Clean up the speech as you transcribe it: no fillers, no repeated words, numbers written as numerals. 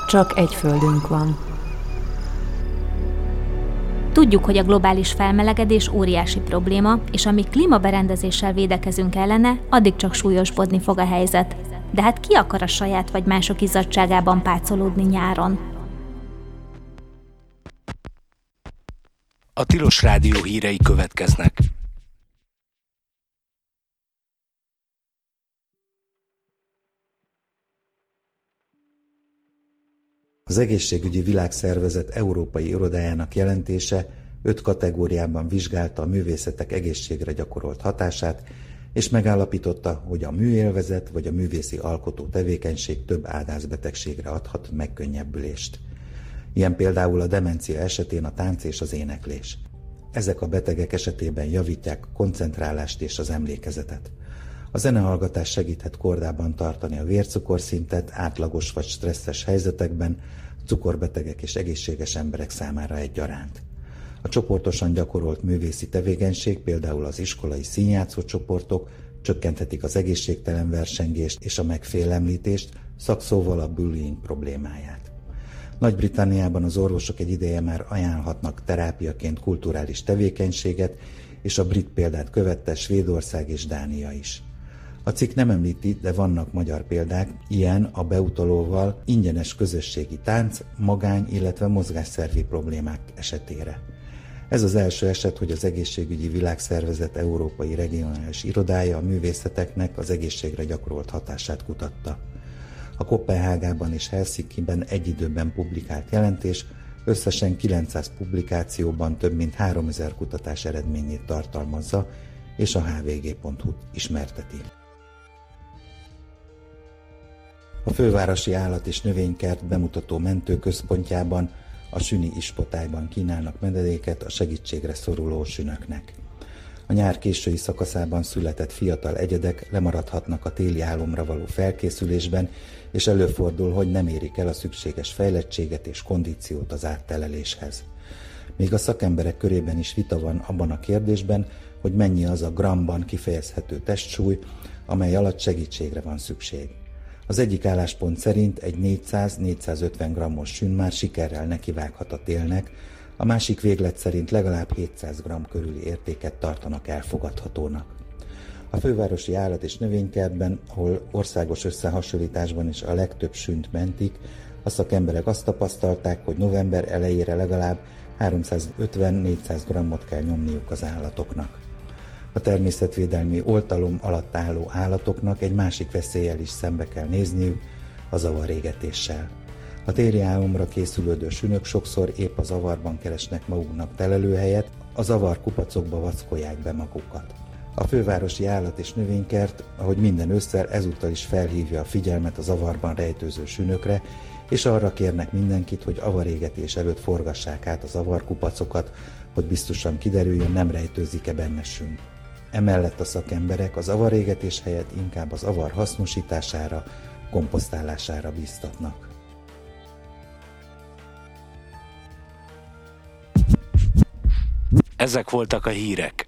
Csak egy földünk van. Tudjuk, hogy a globális felmelegedés óriási probléma, és amíg klímaberendezéssel védekezünk ellene, addig csak súlyosbodni fog a helyzet. De hát ki akar a saját vagy mások izzadságában pácolódni nyáron? A Tilos Rádió hírei következnek. Az Egészségügyi Világszervezet Európai Irodájának jelentése 5 kategóriában vizsgálta a művészetek egészségre gyakorolt hatását, és megállapította, hogy a műélvezet vagy a művészi alkotó tevékenység több ádászbetegségre adhat megkönnyebbülést. Ilyen például a demencia esetén a tánc és az éneklés. Ezek a betegek esetében javítják a koncentrálást és az emlékezetet. A zenehallgatás segíthet kordában tartani a vércukorszintet átlagos vagy stresszes helyzetekben, cukorbetegek és egészséges emberek számára egyaránt. A csoportosan gyakorolt művészi tevékenység, például az iskolai színjátszó csoportok csökkenthetik az egészségtelen versengést és a megfélemlítést, szakszóval a bullying problémáját. Nagy-Britanniában az orvosok egy ideje már ajánlhatnak terápiaként kulturális tevékenységet, és a brit példát követte Svédország és Dánia is. A cikk nem említi, de vannak magyar példák, ilyen a beutalóval ingyenes közösségi tánc, magány, illetve mozgásszervi problémák esetére. Ez az első eset, hogy az Egészségügyi Világszervezet Európai Regionális Irodája a művészeteknek az egészségre gyakorolt hatását kutatta. A Koppenhágában és Helsinkiben egy időben publikált jelentés összesen 900 publikációban több mint 3000 kutatás eredményét tartalmazza, és a hvg.hu ismerteti. A Fővárosi Állat- és Növénykert bemutató mentőközpontjában, a Süni Ispotályban kínálnak menedéket a segítségre szoruló sünöknek. A nyár késői szakaszában született fiatal egyedek lemaradhatnak a téli álomra való felkészülésben, és előfordul, hogy nem érik el a szükséges fejlettséget és kondíciót az átteleléshez. Még a szakemberek körében is vita van abban a kérdésben, hogy mennyi az a gramban kifejezhető testsúly, amely alatt segítségre van szükség. Az egyik álláspont szerint egy 400-450 grammos sün már sikerrel nekivághat a télnek, a másik véglet szerint legalább 700 g körüli értéket tartanak elfogadhatónak. A Fővárosi Állat- és Növénykertben, ahol országos összehasonlításban is a legtöbb sünt mentik, a szakemberek azt tapasztalták, hogy november elejére legalább 350-400 grammot kell nyomniuk az állatoknak. A természetvédelmi oltalom alatt álló állatoknak egy másik veszéllyel is szembe kell nézniük, a zavarégetéssel. A téli álomra készülődő sünök sokszor épp a zavarban keresnek maguknak telelőhelyet, a zavarkupacokba vackolják be magukat. A Fővárosi Állat- és Növénykert, ahogy minden ősszel, ezúttal is felhívja a figyelmet a zavarban rejtőző sünökre, és arra kérnek mindenkit, hogy avarégetés előtt forgassák át a zavarkupacokat, hogy biztosan kiderüljön, nem rejtőzik-e benne sün. Emellett a szakemberek az avarégetés helyett inkább az avar hasznosítására, komposztálására bíztatnak. Ezek voltak a hírek.